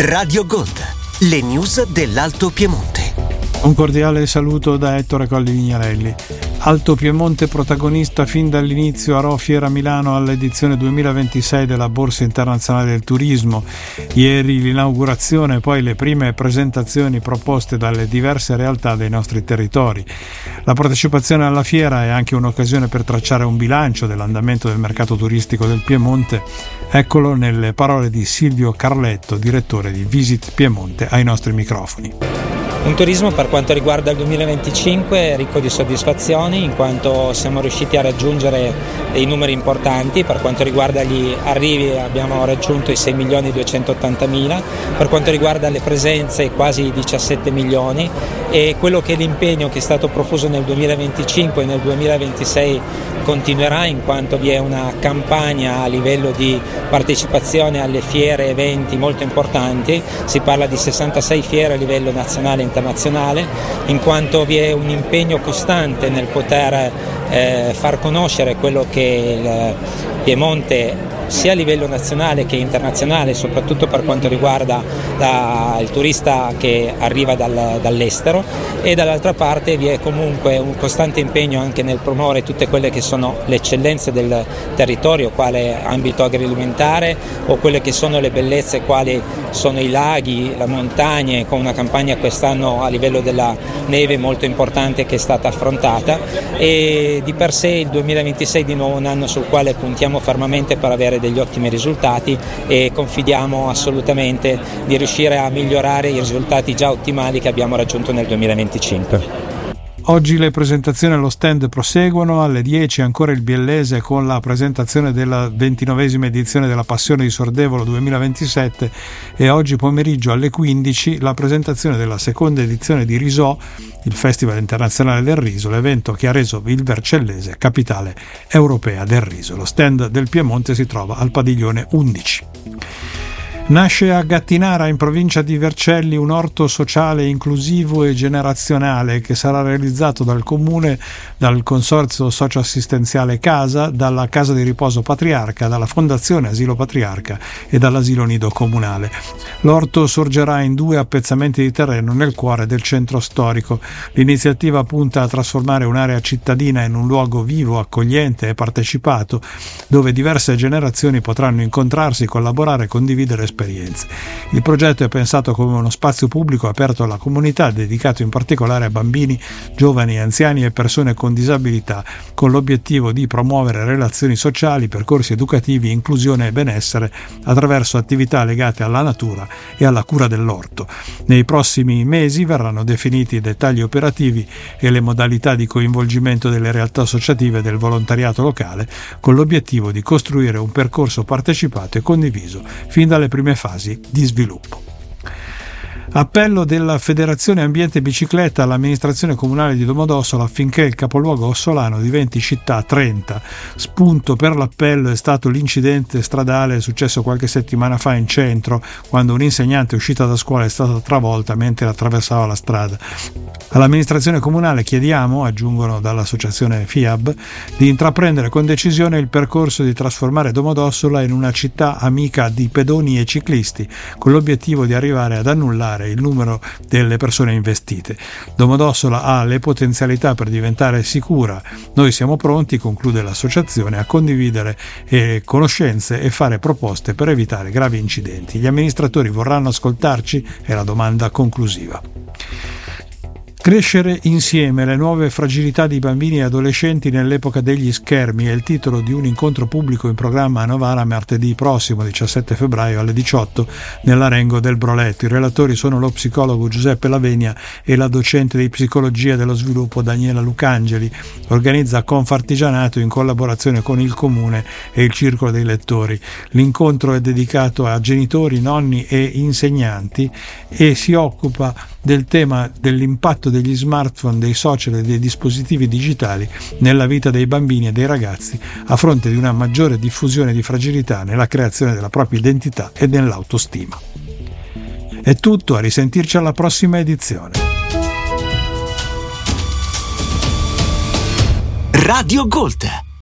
Radio Gold, le news dell'Alto Piemonte. Un cordiale saluto da Ettore Colli Vignarelli. Alto Piemonte protagonista fin dall'inizio a Rho Fiera Milano all'edizione 2026 della Borsa Internazionale del Turismo. Ieri l'inaugurazione e poi le prime presentazioni proposte dalle diverse realtà dei nostri territori. La partecipazione alla fiera è anche un'occasione per tracciare un bilancio dell'andamento del mercato turistico del Piemonte. Eccolo nelle parole di Silvio Carletto, direttore di Visit Piemonte, ai nostri microfoni. Un turismo per quanto riguarda il 2025 ricco di soddisfazioni, in quanto siamo riusciti a raggiungere dei numeri importanti. Per quanto riguarda gli arrivi abbiamo raggiunto i 6.280.000, per quanto riguarda le presenze quasi 17 milioni, e quello che è l'impegno che è stato profuso nel 2025 e nel 2026 continuerà, in quanto vi è una campagna a livello di partecipazione alle fiere e eventi molto importanti. Si parla di 66 fiere a livello nazionale e internazionale, in quanto vi è un impegno costante nel poter far conoscere quello che il Piemonte sia a livello nazionale che internazionale, soprattutto per quanto riguarda il turista che arriva dall'estero, e dall'altra parte vi è comunque un costante impegno anche nel promuovere tutte quelle che sono le eccellenze del territorio, quale ambito agroalimentare, o quelle che sono le bellezze quali sono i laghi, le montagne, con una campagna quest'anno a livello della neve molto importante che è stata affrontata, e di per sé il 2026 di nuovo un anno sul quale puntiamo fermamente per avere degli ottimi risultati, e confidiamo assolutamente di riuscire a migliorare i risultati già ottimali che abbiamo raggiunto nel 2025. Oggi le presentazioni allo stand proseguono. Alle 10 ancora il Biellese con la presentazione della 29esima edizione della Passione di Sordevolo 2027, e oggi pomeriggio alle 15 la presentazione della seconda edizione di Risò, il Festival Internazionale del Riso, l'evento che ha reso il Vercellese capitale europea del riso. Lo stand del Piemonte si trova al padiglione 11. Nasce a Gattinara, in provincia di Vercelli, un orto sociale inclusivo e generazionale che sarà realizzato dal Comune, dal Consorzio Socioassistenziale Casa, dalla Casa di Riposo Patriarca, dalla Fondazione Asilo Patriarca e dall'Asilo Nido Comunale. L'orto sorgerà in 2 appezzamenti di terreno nel cuore del centro storico. L'iniziativa punta a trasformare un'area cittadina in un luogo vivo, accogliente e partecipato, dove diverse generazioni potranno incontrarsi, collaborare e condividere esperienze. Il progetto è pensato come uno spazio pubblico aperto alla comunità, dedicato in particolare a bambini, giovani, anziani e persone con disabilità, con l'obiettivo di promuovere relazioni sociali, percorsi educativi, inclusione e benessere attraverso attività legate alla natura e alla cura dell'orto. Nei prossimi mesi verranno definiti i dettagli operativi e le modalità di coinvolgimento delle realtà associative e del volontariato locale, con l'obiettivo di costruire un percorso partecipato e condiviso fin dalle prime fasi di sviluppo. Appello della Federazione Ambiente Bicicletta all'amministrazione comunale di Domodossola affinché il capoluogo ossolano diventi città 30. Spunto per l'appello è stato l'incidente stradale successo qualche settimana fa in centro, quando un'insegnante uscita da scuola è stata travolta mentre attraversava la strada. All'amministrazione comunale chiediamo, aggiungono dall'associazione FIAB, di intraprendere con decisione il percorso di trasformare Domodossola in una città amica di pedoni e ciclisti, con l'obiettivo di arrivare ad annullare il numero delle persone investite. Domodossola ha le potenzialità per diventare sicura. Noi siamo pronti, conclude l'associazione, a condividere conoscenze e fare proposte per evitare gravi incidenti. Gli amministratori vorranno ascoltarci? È la domanda conclusiva. Crescere insieme, le nuove fragilità di bambini e adolescenti nell'epoca degli schermi è il titolo di un incontro pubblico in programma a Novara martedì prossimo 17 febbraio alle 18 nell'Arengo del Broletto. I relatori sono lo psicologo Giuseppe Lavegna e la docente di psicologia dello sviluppo Daniela Lucangeli. Organizza Confartigianato in collaborazione con il Comune e il Circolo dei Lettori. L'incontro è dedicato a genitori, nonni e insegnanti e si occupa del tema dell'impatto degli smartphone, dei social e dei dispositivi digitali nella vita dei bambini e dei ragazzi, a fronte di una maggiore diffusione di fragilità nella creazione della propria identità e nell'autostima. È tutto, a risentirci alla prossima edizione. Radio Gold.